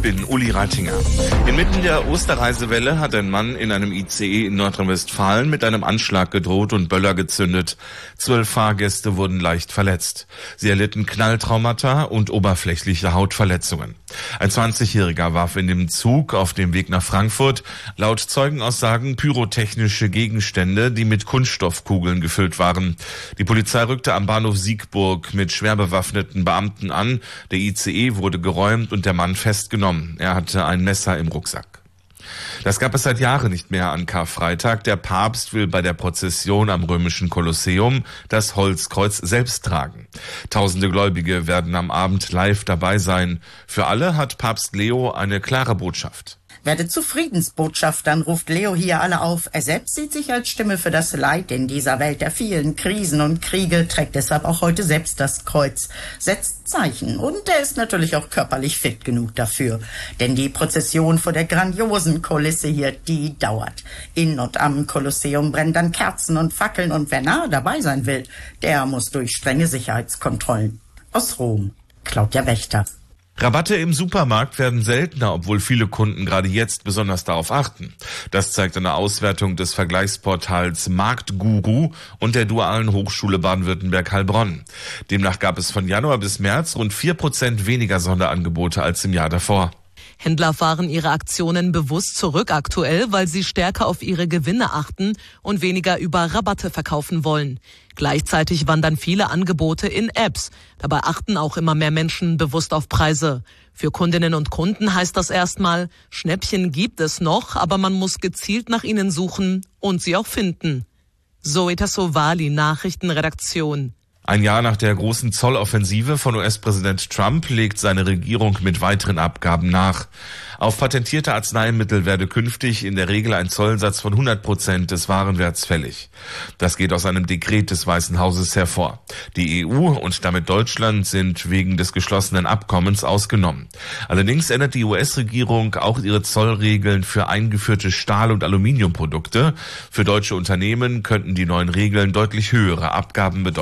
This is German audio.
bin Uli Reitinger. Inmitten der Osterreisewelle hat ein Mann in einem ICE in Nordrhein-Westfalen mit einem Anschlag gedroht und Böller gezündet. 12 Fahrgäste wurden leicht verletzt. Sie erlitten Knalltraumata und oberflächliche Hautverletzungen. Ein 20-Jähriger warf in dem Zug auf dem Weg nach Frankfurt laut Zeugenaussagen pyrotechnische Gegenstände, die mit Kunststoffkugeln gefüllt waren. Die Polizei rückte am Bahnhof Siegburg mit schwer bewaffneten Beamten an. Der ICE wurde geräumt und der Mann festgenommen. Er hatte ein Messer im Rucksack. Das gab es seit Jahren nicht mehr an Karfreitag. Der Papst will bei der Prozession am römischen Kolosseum das Holzkreuz selbst tragen. Tausende Gläubige werden am Abend live dabei sein. Für alle hat Papst Leo eine klare Botschaft. Werdet zu Friedensbotschaftern, ruft Leo hier alle auf. Er selbst sieht sich als Stimme für das Leid in dieser Welt der vielen Krisen und Kriege, trägt deshalb auch heute selbst das Kreuz, setzt Zeichen und er ist natürlich auch körperlich fit genug dafür. Denn die Prozession vor der grandiosen Kulisse hier, die dauert. In und am Kolosseum brennen dann Kerzen und Fackeln und wer nahe dabei sein will, der muss durch strenge Sicherheitskontrollen. Aus Rom, Claudia Wächter. Rabatte im Supermarkt werden seltener, obwohl viele Kunden gerade jetzt besonders darauf achten. Das zeigt eine Auswertung des Vergleichsportals Marktguru und der Dualen Hochschule Baden-Württemberg-Heilbronn. Demnach gab es von Januar bis März rund 4% weniger Sonderangebote als im Jahr davor. Händler fahren ihre Aktionen bewusst zurück aktuell, weil sie stärker auf ihre Gewinne achten und weniger über Rabatte verkaufen wollen. Gleichzeitig wandern viele Angebote in Apps. Dabei achten auch immer mehr Menschen bewusst auf Preise. Für Kundinnen und Kunden heißt das erstmal, Schnäppchen gibt es noch, aber man muss gezielt nach ihnen suchen und sie auch finden. Zoe Tassovali, Nachrichtenredaktion. Ein Jahr nach der großen Zolloffensive von US-Präsident Trump legt seine Regierung mit weiteren Abgaben nach. Auf patentierte Arzneimittel werde künftig in der Regel ein Zollsatz von 100% des Warenwerts fällig. Das geht aus einem Dekret des Weißen Hauses hervor. Die EU und damit Deutschland sind wegen des geschlossenen Abkommens ausgenommen. Allerdings ändert die US-Regierung auch ihre Zollregeln für eingeführte Stahl- und Aluminiumprodukte. Für deutsche Unternehmen könnten die neuen Regeln deutlich höhere Abgaben bedeuten.